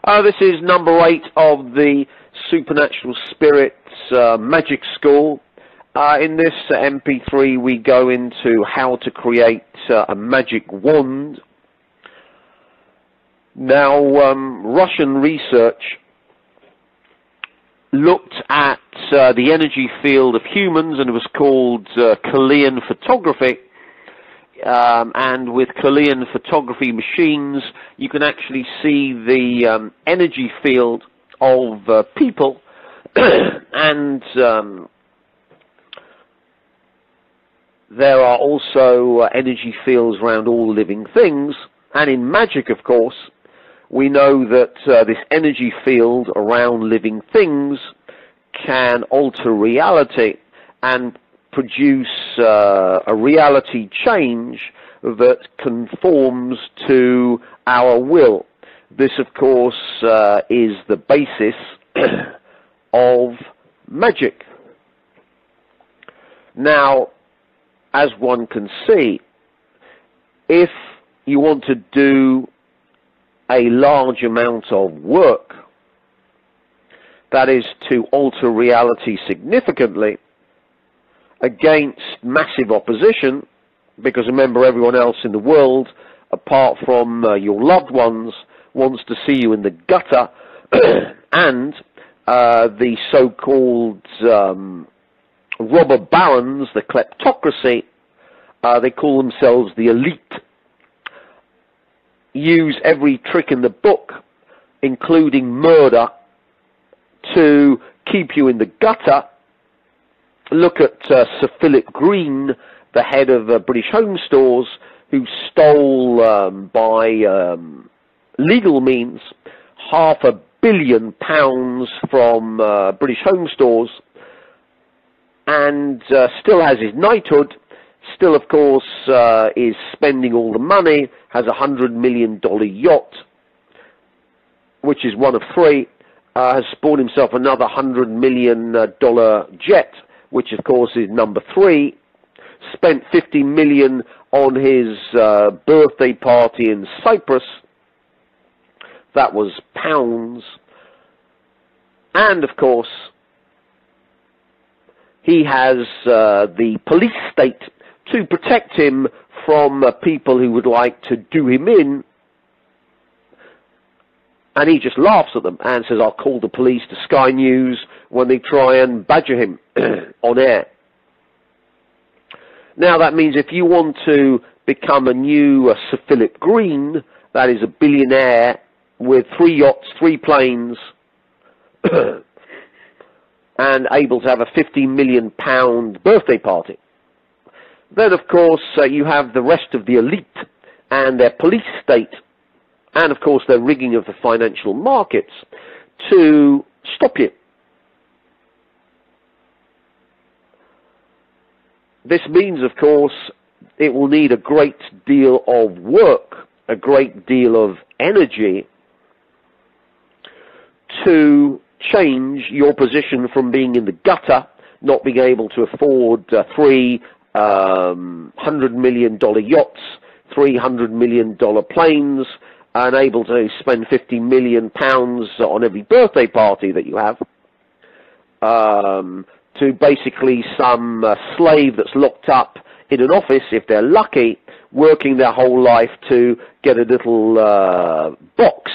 This is number 8 of the Supernatural Spirits Magic School. In this MP3 we go into how to create a magic wand. Now, Russian research looked at the energy field of humans, and it was called Kirlian photography. And with Kirlian photography machines, you can actually see the energy field of people, and there are also energy fields around all living things. And in magic, of course, we know that this energy field around living things can alter reality and produce a reality change that conforms to our will. This, of course, is the basis of magic. Now, as one can see, if you want to do a large amount of work, that is to alter reality significantly, against massive opposition, because remember, everyone else in the world, apart from your loved ones, wants to see you in the gutter, and the so-called robber barons, the kleptocracy, they call themselves the elite, use every trick in the book, including murder, to keep you in the gutter. Look at Sir Philip Green, the head of British Home Stores, who stole by legal means £500 million from British Home Stores, and still has his knighthood, still of course is spending all the money, has a $100 million yacht, which is one of 3, has bought himself another $100 million jet, which of course is number 3, spent $50 million on his birthday party in Cyprus, that was pounds, and of course he has the police state to protect him from people who would like to do him in, and he just laughs at them and says, I'll call the police to Sky News when they try and badger him on air. Now that means if you want to become a new Sir Philip Green, that is a billionaire with 3 yachts, 3 planes, and able to have a £50 million birthday party, then of course you have the rest of the elite and their police state, and of course their rigging of the financial markets to stop you. This means, of course, it will need a great deal of work, a great deal of energy to change your position from being in the gutter, not being able to afford 3 $100 million yachts, $300 million planes, and able to spend £50 million on every birthday party that you have, to basically some slave that's locked up in an office, if they're lucky, working their whole life to get a little box,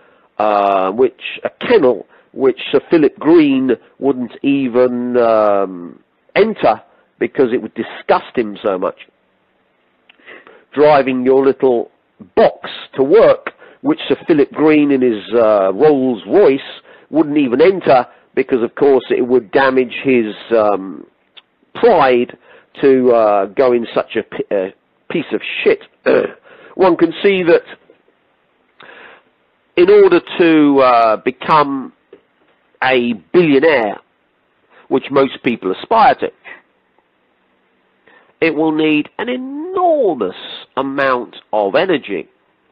a kennel, which Sir Philip Green wouldn't even enter because it would disgust him so much. Driving your little box to work, which Sir Philip Green in his Rolls Royce wouldn't even enter because, of course, it would damage his pride to go in such a piece of shit. One can see that in order to become a billionaire, which most people aspire to, it will need an enormous amount of energy,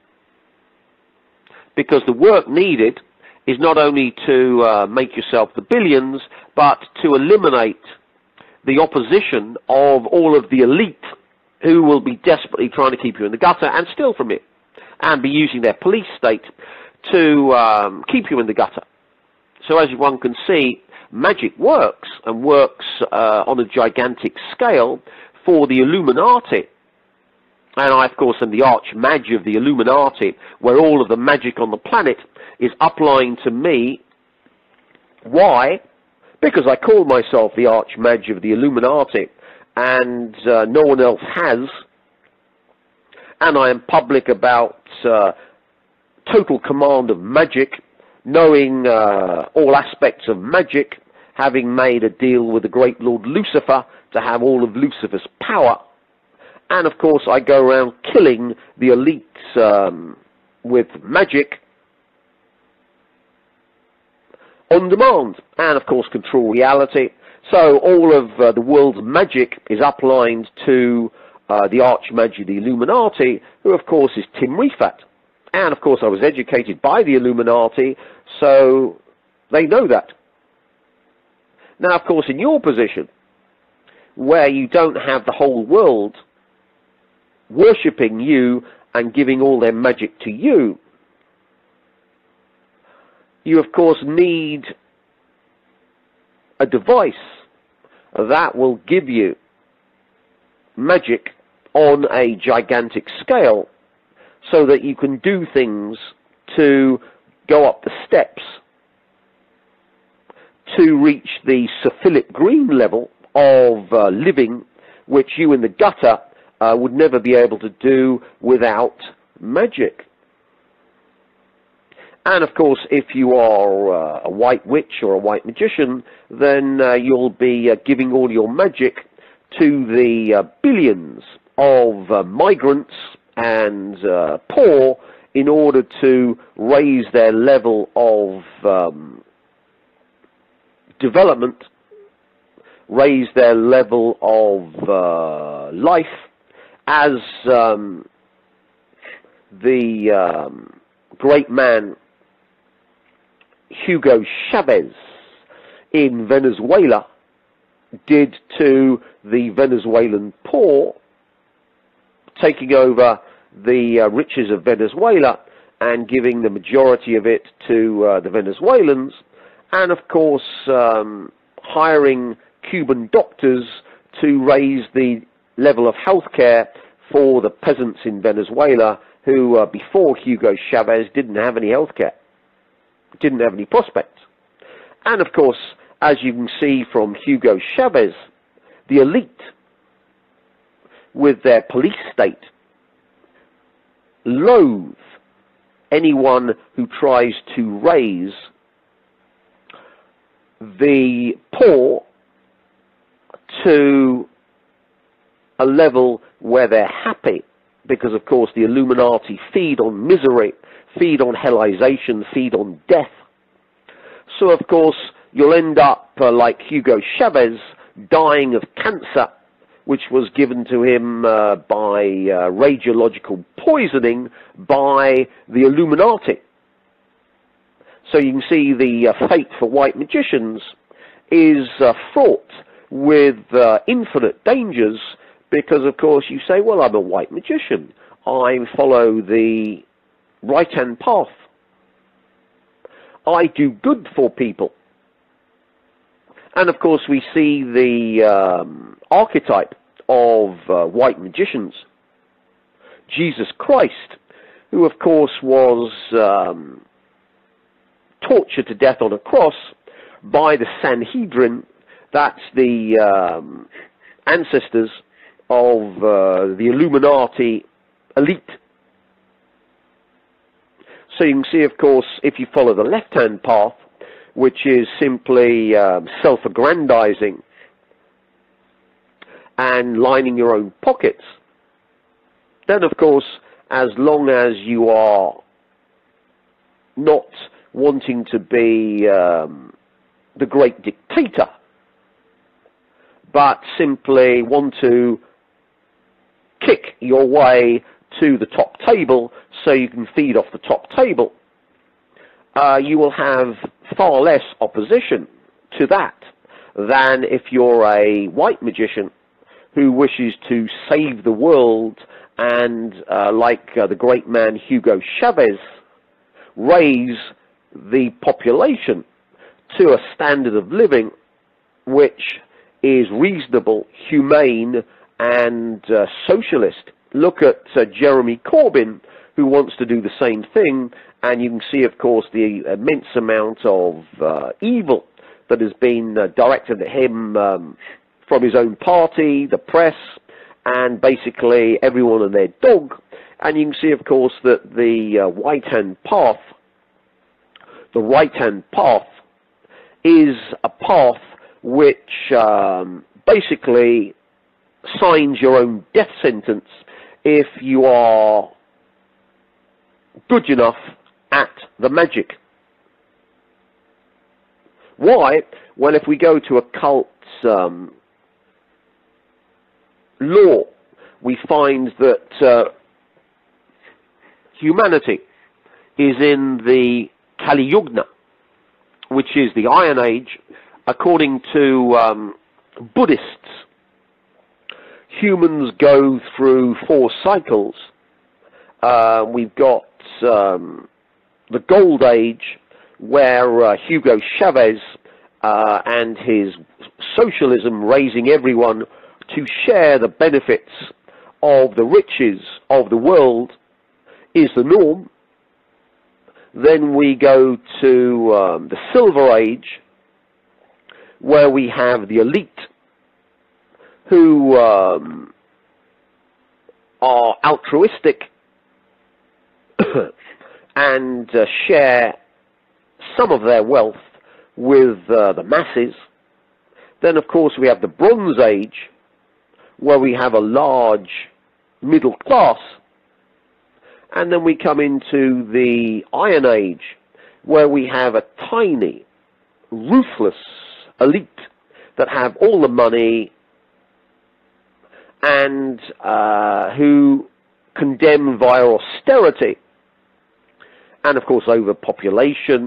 because the work needed is not only to make yourself the billions, but to eliminate the opposition of all of the elite who will be desperately trying to keep you in the gutter and steal from you, and be using their police state to keep you in the gutter. So as one can see, magic works, and works on a gigantic scale for the Illuminati. And I, of course, am the arch-mage of the Illuminati, where all of the magic on the planet is uplined to me. Why? Because I call myself the arch-mage of the Illuminati, and no one else has. And I am public about total command of magic, knowing all aspects of magic, having made a deal with the great Lord Lucifer to have all of Lucifer's power. And of course I go around killing the elites with magic on demand, and of course control reality. So all of the world's magic is uplined to the archmage of the Illuminati, who of course is Tim Refat. And of course I was educated by the Illuminati, so they know that. Now of course in your position, where you don't have the whole world worshipping you and giving all their magic to you, you of course need a device that will give you magic on a gigantic scale, so that you can do things to go up the steps to reach the Sir Philip Green level of living, which you in the gutter would never be able to do without magic. And of course, if you are a white witch or a white magician, then you'll be giving all your magic to the billions of migrants and poor in order to raise their level of development, raise their level of life, as the great man Hugo Chavez in Venezuela did to the Venezuelan poor, taking over the riches of Venezuela and giving the majority of it to the Venezuelans, and of course hiring Cuban doctors to raise the level of healthcare for the peasants in Venezuela who before Hugo Chavez didn't have any healthcare, didn't have any prospects. And of course, as you can see from Hugo Chavez, the elite with their police state loathe anyone who tries to raise the poor to a level where they're happy, because of course the Illuminati feed on misery, feed on hellization, feed on death. So of course you'll end up like Hugo Chavez, dying of cancer, which was given to him by radiological poisoning by the Illuminati. So you can see the fate for white magicians is fraught with infinite dangers, because of course you say, well, I'm a white magician, I follow the right-hand path, I do good for people. And of course we see the archetype of white magicians, Jesus Christ, who of course was tortured to death on a cross by the Sanhedrin. That's the ancestors of the Illuminati elite. So you can see, of course, if you follow the left-hand path, which is simply self-aggrandizing and lining your own pockets, then of course, as long as you are not wanting to be the great dictator, but simply want to kick your way to the top table so you can feed off the top table, you will have far less opposition to that than if you're a white magician who wishes to save the world and, like the great man Hugo Chavez, raise the population to a standard of living which is reasonable, humane, and socialist. Look at Jeremy Corbyn, who wants to do the same thing, and you can see, of course, the immense amount of evil that has been directed at him from his own party, the press, and basically everyone and their dog. And you can see, of course, that the right-hand path is a path which basically signs your own death sentence if you are good enough at the magic. Why? Well, if we go to occult law, we find that humanity is in the Kali Yuga, which is the Iron Age. According to Buddhists, humans go through 4 cycles. We've got the Gold Age, where Hugo Chavez and his socialism, raising everyone to share the benefits of the riches of the world, is the norm. Then we go to the Silver Age, where we have the elite who are altruistic and share some of their wealth with the masses. Then, of course, we have the Bronze Age, where we have a large middle class. And then we come into the Iron Age, where we have a tiny, ruthless elite that have all the money and who condemn via austerity and, of course, overpopulation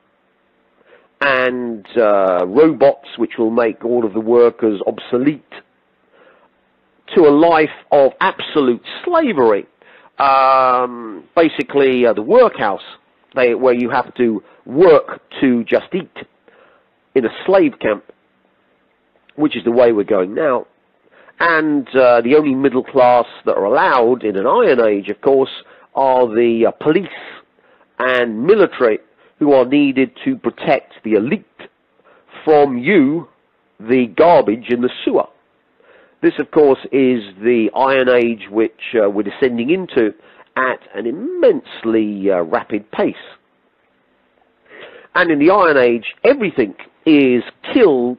and robots which will make all of the workers obsolete, to a life of absolute slavery. Basically, the workhouse, where you have to work to just eat in a slave camp, which is the way we're going now. And the only middle class that are allowed in an Iron Age, of course, are the police and military, who are needed to protect the elite from you, the garbage in the sewer. This, of course, is the Iron Age which we're descending into at an immensely rapid pace. And in the Iron Age, everything is killed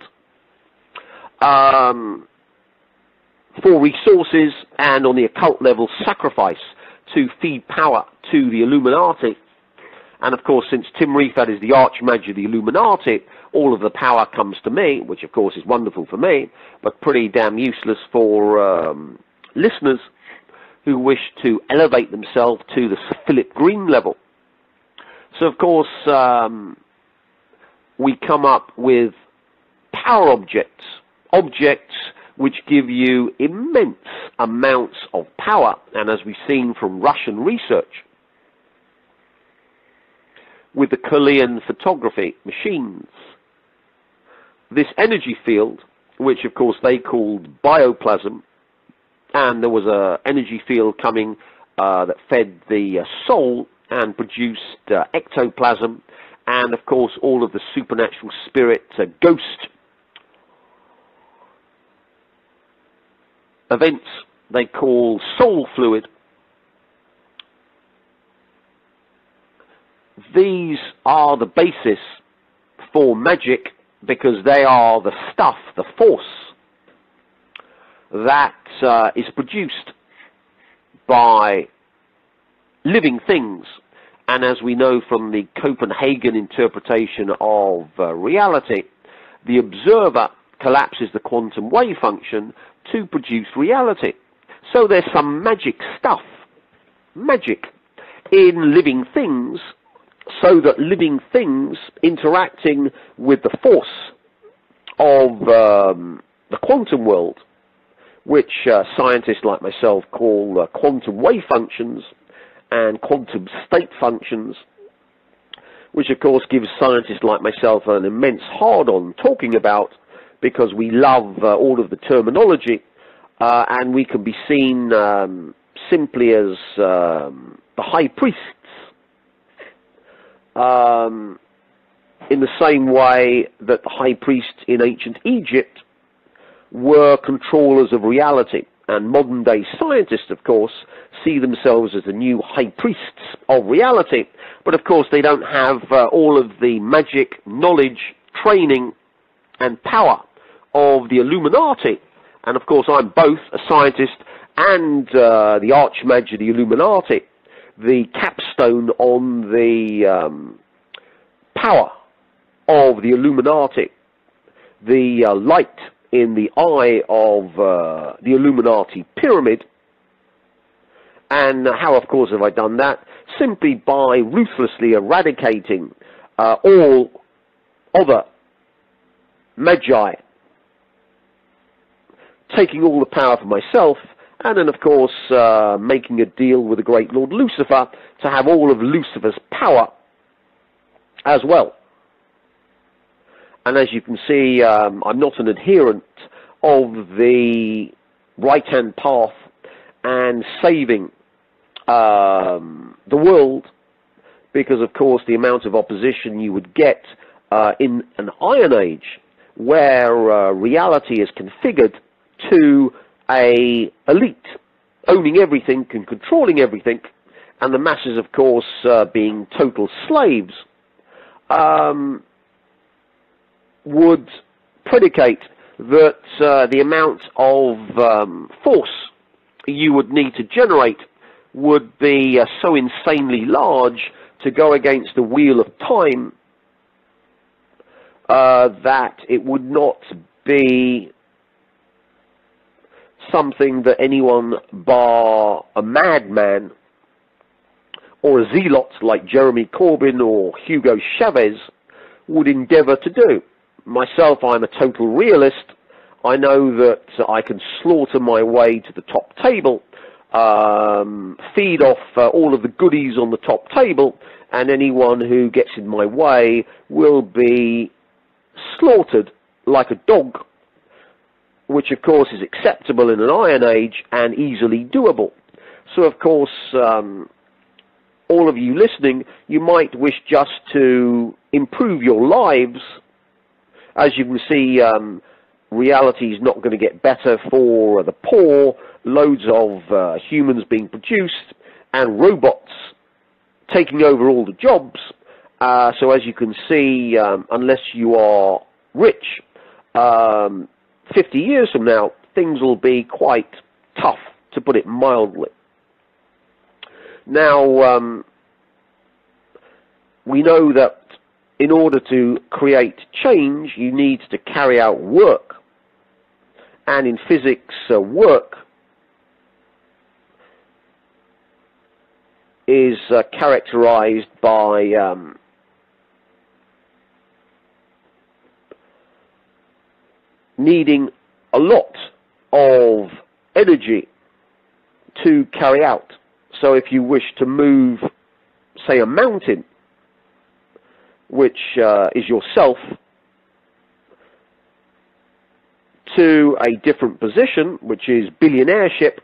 for resources, and on the occult level, sacrifice to feed power to the Illuminati. And of course, since Tim Riefat is the archmage of the Illuminati, all of the power comes to me, which of course is wonderful for me, but pretty damn useless for listeners who wish to elevate themselves to the Sir Philip Green level. So of course, we come up with power objects which give you immense amounts of power, and as we've seen from Russian research, with the Kirlian photography machines, this energy field, which of course they called bioplasm, and there was an energy field coming that fed the soul and produced ectoplasm, and of course all of the supernatural spirit ghost events they call soul fluid. These are the basis for magic, because they are the stuff, the force, that is produced by living things. And as we know from the Copenhagen interpretation of reality, the observer collapses the quantum wave function to produce reality. So there's some magic stuff, magic, in living things, so that living things interacting with the force of the quantum world, which scientists like myself call quantum wave functions and quantum state functions, which of course gives scientists like myself an immense hard-on talking about, because we love all of the terminology, and we can be seen simply as the high priests, in the same way that the high priests in ancient Egypt were controllers of reality. And modern-day scientists, of course, see themselves as the new high priests of reality. But, of course, they don't have all of the magic, knowledge, training, and power of the Illuminati. And, of course, I'm both a scientist and the archmage of the Illuminati, the capstone on the power of the Illuminati, the light in the eye of the Illuminati pyramid. And how, of course, have I done that? Simply by ruthlessly eradicating all other magi, taking all the power for myself, and then, of course, making a deal with the great Lord Lucifer to have all of Lucifer's power as well. And as you can see, I'm not an adherent of the right-hand path and saving the world, because, of course, the amount of opposition you would get in an Iron Age, where reality is configured to a elite owning everything and controlling everything, and the masses, of course, being total slaves, would predicate that the amount of force you would need to generate would be so insanely large to go against the wheel of time that it would not be something that anyone bar a madman or a zealot like Jeremy Corbyn or Hugo Chavez would endeavor to do. Myself, I'm a total realist. I know that I can slaughter my way to the top table, feed off all of the goodies on the top table, and anyone who gets in my way will be slaughtered like a dog, which of course is acceptable in an Iron Age and easily doable. So of course, all of you listening, you might wish just to improve your lives. As you can see, reality is not going to get better for the poor, loads of humans being produced, and robots taking over all the jobs. So as you can see, unless you are rich, 50 years from now, things will be quite tough, to put it mildly. Now, we know that in order to create change, you need to carry out work. And in physics, work is characterized by needing a lot of energy to carry out. So if you wish to move, say, a mountain, which is yourself, to a different position, which is billionaireship,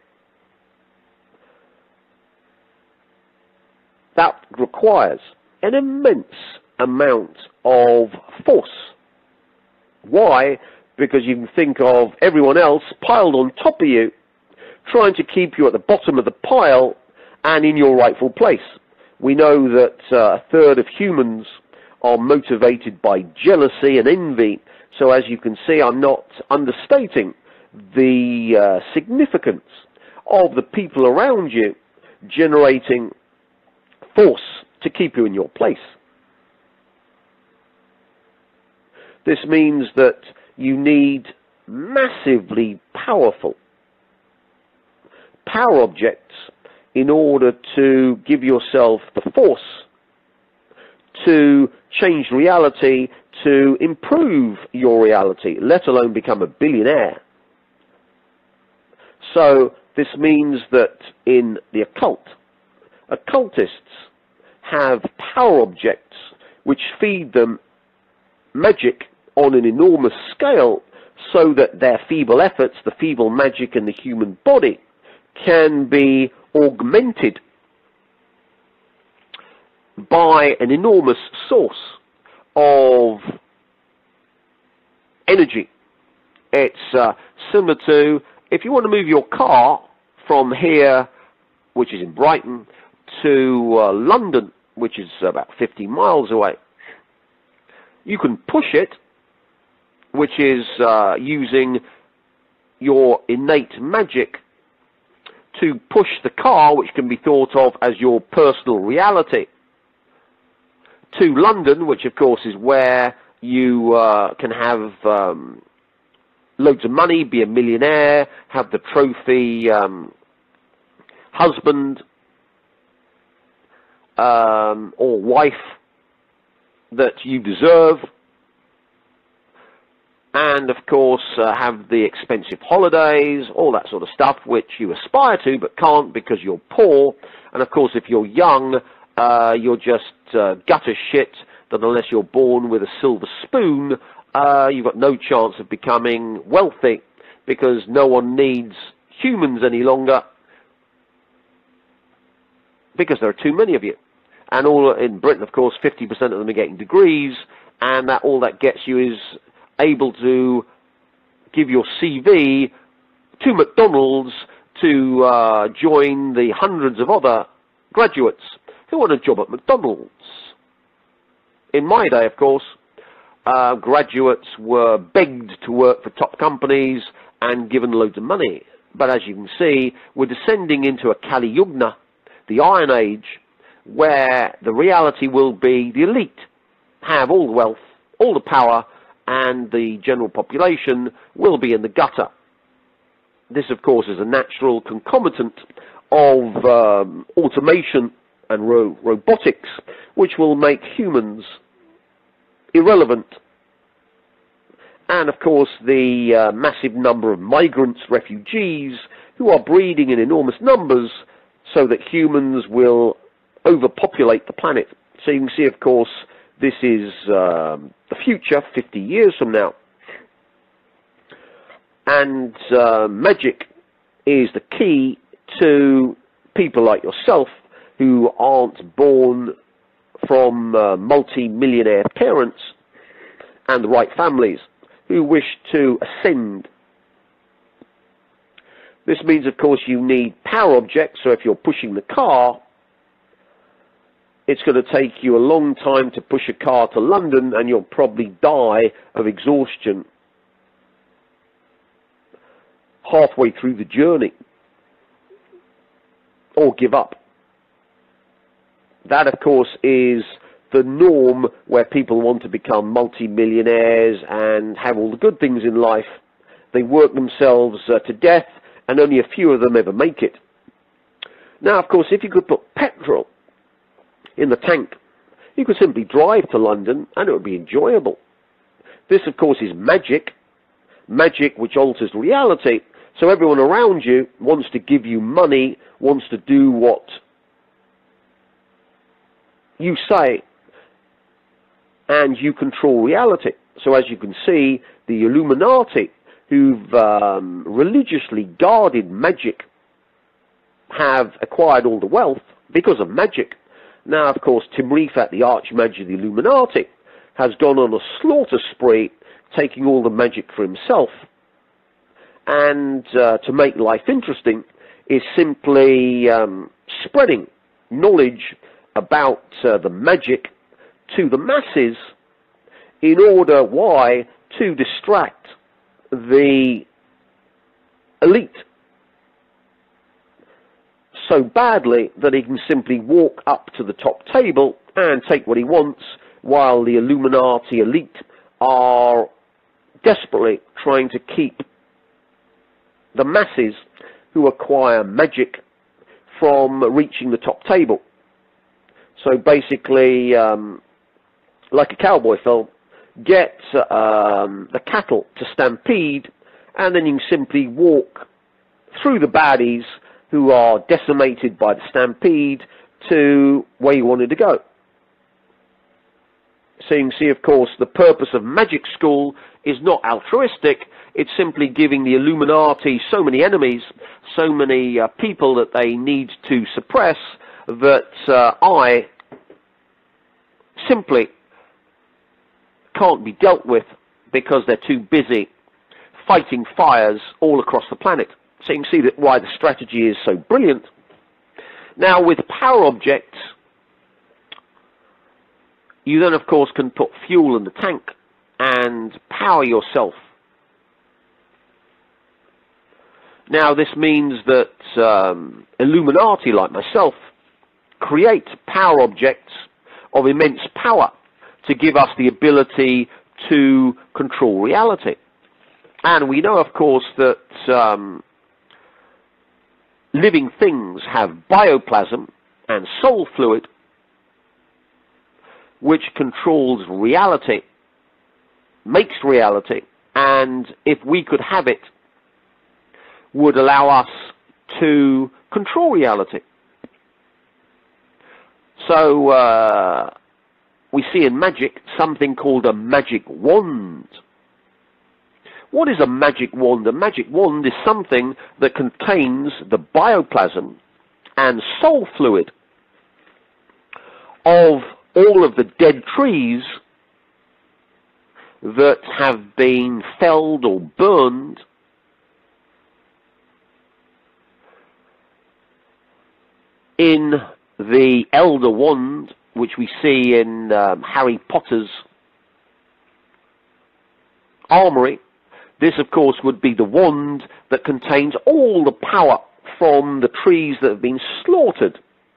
that requires an immense amount of force. Why? Because you can think of everyone else piled on top of you, trying to keep you at the bottom of the pile and in your rightful place. We know that a third of humans are motivated by jealousy and envy. So as you can see, I'm not understating the significance of the people around you generating force to keep you in your place. This means that you need massively powerful power objects in order to give yourself the force to change reality, to improve your reality, let alone become a billionaire. So this means that in the occult, occultists have power objects which feed them magic on an enormous scale, so that their feeble efforts, the feeble magic in the human body, can be augmented by an enormous source of energy. It's similar to, if you want to move your car from here, which is in Brighton, to London, which is about 50 miles away, you can push it, which is using your innate magic to push the car, which can be thought of as your personal reality, to London, which of course is where you can have loads of money, be a millionaire, have the trophy husband or wife that you deserve, and of course have the expensive holidays, all that sort of stuff which you aspire to but can't because you're poor. And of course if you're young, you're just gutter shit, that unless you're born with a silver spoon, you've got no chance of becoming wealthy, because no one needs humans any longer, because there are too many of you. And all in Britain, of course, 50% of them are getting degrees, and that all that gets you is able to give your CV to McDonald's to join the hundreds of other graduates who want a job at McDonald's. In my day, of course, graduates were begged to work for top companies and given loads of money. But as you can see, we're descending into a Kali Yuga, the Iron Age, where the reality will be the elite have all the wealth, all the power, and the general population will be in the gutter. This, of course, is a natural concomitant of automation and robotics, which will make humans irrelevant. And, of course, the massive number of migrants, refugees, who are breeding in enormous numbers so that humans will overpopulate the planet. So you can see, of course, this is the future 50 years from now. And magic is the key to people like yourself who aren't born from multi-millionaire parents and the right families, who wish to ascend. This means, of course, you need power objects. So if you're pushing the car, it's going to take you a long time to push a car to London, and you'll probably die of exhaustion halfway through the journey, or give up. That, of course, is the norm where people want to become multi-millionaires and have all the good things in life. They work themselves to death, and only a few of them ever make it. Now, of course, if you could put petrol in the tank, you could simply drive to London and it would be enjoyable. This, of course, is magic. Magic which alters reality. So everyone around you wants to give you money, wants to do what you say, and you control reality. So as you can see, the Illuminati, who've religiously guarded magic, have acquired all the wealth because of magic. Now, of course, Tim Rifat, the archmage of the Illuminati, has gone on a slaughter spree, taking all the magic for himself. And to make life interesting is simply spreading knowledge about the magic to the masses in order, why? To distract the elite so badly that he can simply walk up to the top table and take what he wants, while the Illuminati elite are desperately trying to keep the masses who acquire magic from reaching the top table. So basically, like a cowboy film, get the cattle to stampede, and then you can simply walk through the baddies who are decimated by the stampede to where you wanted to go. So you can see, of course, the purpose of Magic School is not altruistic. It's simply giving the Illuminati so many enemies, so many people that they need to suppress, that I simply can't be dealt with because they're too busy fighting fires all across the planet. So you can see that why the strategy is so brilliant. Now, with power objects, you then, of course, can put fuel in the tank and power yourself. Now, this means that Illuminati, like myself, create power objects of immense power to give us the ability to control reality. And we know, of course, that living things have bioplasm and soul fluid, which controls reality, makes reality, and if we could have it, would allow us to control reality. So we see in magic something called a magic wand. What is a magic wand? A magic wand is something that contains the bioplasm and soul fluid of all of the dead trees that have been felled or burned in the Elder Wand, which we see in Harry Potter's armory. This, of course, would be the wand that contains all the power from the trees that have been slaughtered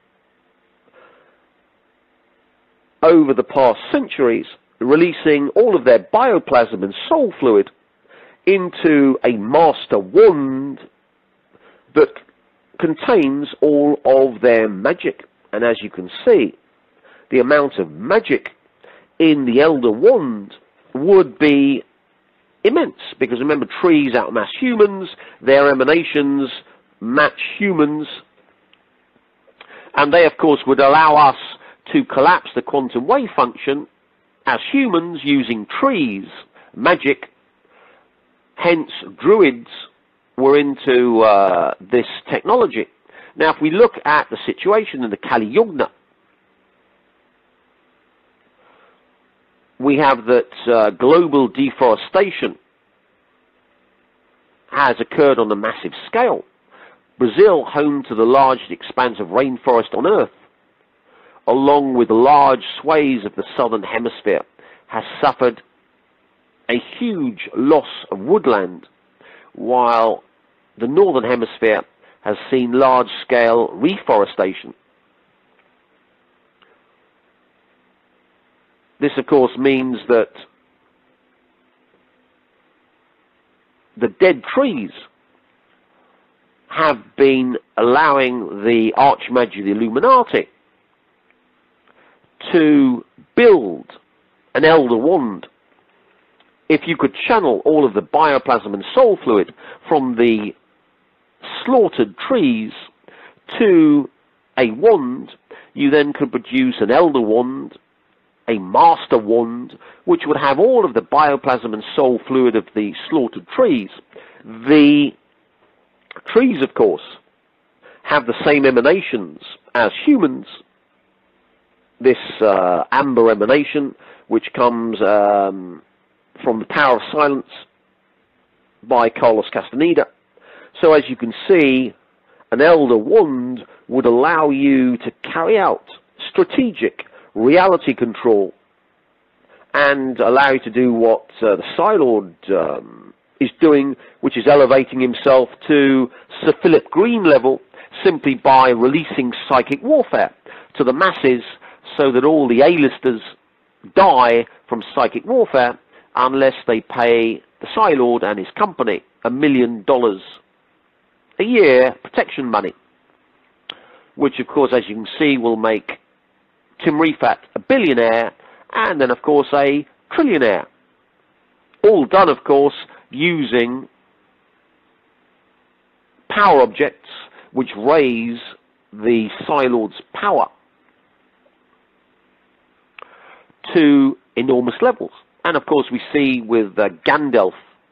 over the past centuries, releasing all of their bioplasm and soul fluid into a master wand that contains all of their magic. And as you can see, the amount of magic in the Elder Wand would be immense, because remember, trees outmass humans, their emanations match humans, and they, of course, would allow us to collapse the quantum wave function as humans using trees, magic. Hence, druids were into this technology. Now, if we look at the situation in the Kali Yuga, we have that global deforestation has occurred on a massive scale. Brazil, home to the largest expanse of rainforest on Earth, along with large swathes of the southern hemisphere, has suffered a huge loss of woodland, while the northern hemisphere has seen large-scale reforestation. This, of course, means that the dead trees have been allowing the Archmagi, the Illuminati, to build an Elder Wand. If you could channel all of the bioplasm and soul fluid from the slaughtered trees to a wand, you then could produce an Elder Wand, a Master Wand, which would have all of the bioplasm and soul fluid of the slaughtered trees. The trees, of course, have the same emanations as humans. This amber emanation, which comes from The Power of Silence by Carlos Castaneda. So as you can see, an Elder Wand would allow you to carry out strategic reality control and allow you to do what the Psylord is doing, which is elevating himself to Sir Philip Green level simply by releasing psychic warfare to the masses, so that all the A-listers die from psychic warfare unless they pay the Psylord and his company $1 million a year protection money, which, of course, as you can see, will make Tim Refat a billionaire and then, of course, a trillionaire. All done, of course, using power objects which raise the Psylord's power to enormous levels. And of course we see with Gandalf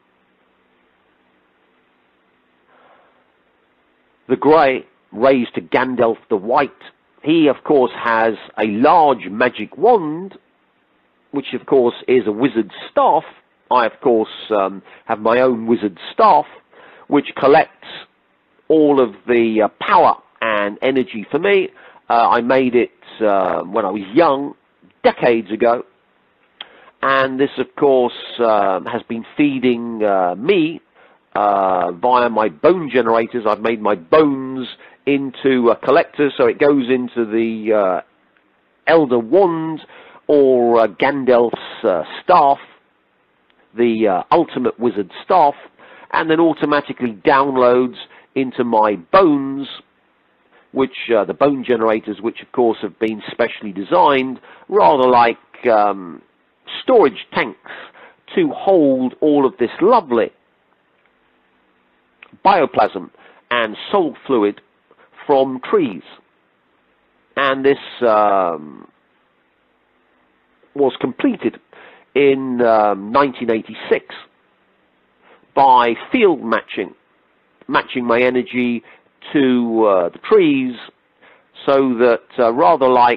the Grey raised to Gandalf the White. He of course has a large magic wand, which of course is a wizard's staff. I of course have my own wizard's staff, which collects all of the power and energy for me. I made it when I was young, decades ago, and this of course has been feeding me via my bone generators. I've made my bones into a collector, so it goes into the Elder Wand, or Gandalf's staff, the ultimate wizard staff, and then automatically downloads into my bones, which the bone generators, which of course have been specially designed, rather like storage tanks, to hold all of this lovely bioplasm and soul fluid from trees. And this was completed in 1986 by field matching my energy to the trees, so that rather like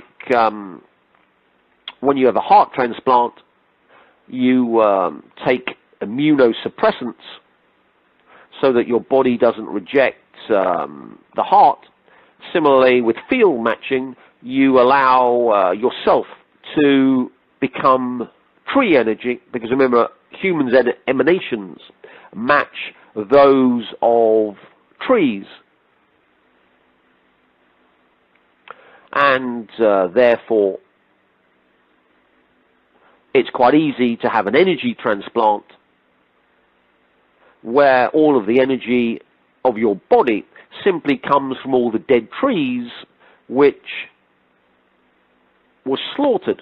when you have a heart transplant, you take immunosuppressants so that your body doesn't reject the heart. Similarly, with field matching, you allow yourself to become tree energy, because remember, humans' emanations match those of trees, and therefore it's quite easy to have an energy transplant where all of the energy of your body simply comes from all the dead trees which were slaughtered.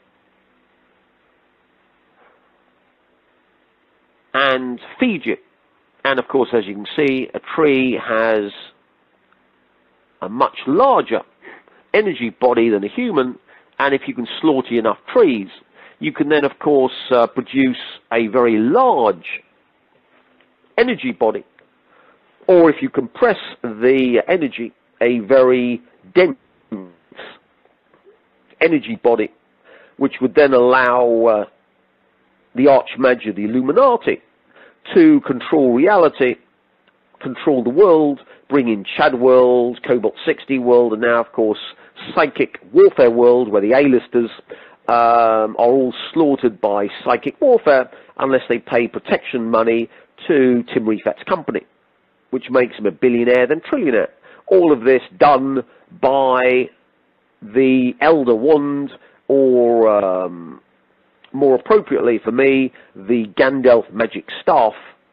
And feed you. And of course, as you can see, a tree has a much larger energy body than a human, and if you can slaughter enough trees, you can then of course produce a very large energy body, or if you compress the energy, a very dense energy body, which would then allow the Archmagia, the Illuminati, to control reality, control the world, bring in Chad World, Cobalt 60 World, and now of course Psychic Warfare World, where the A-listers are all slaughtered by psychic warfare unless they pay protection money to Tim Rifat's company, which makes him a billionaire, then trillionaire. All of this done by the Elder Wand, or more appropriately for me, the Gandalf Magic Staff,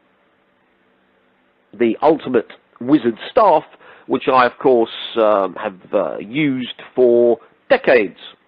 the ultimate wizard staff, which I of course have used for decades.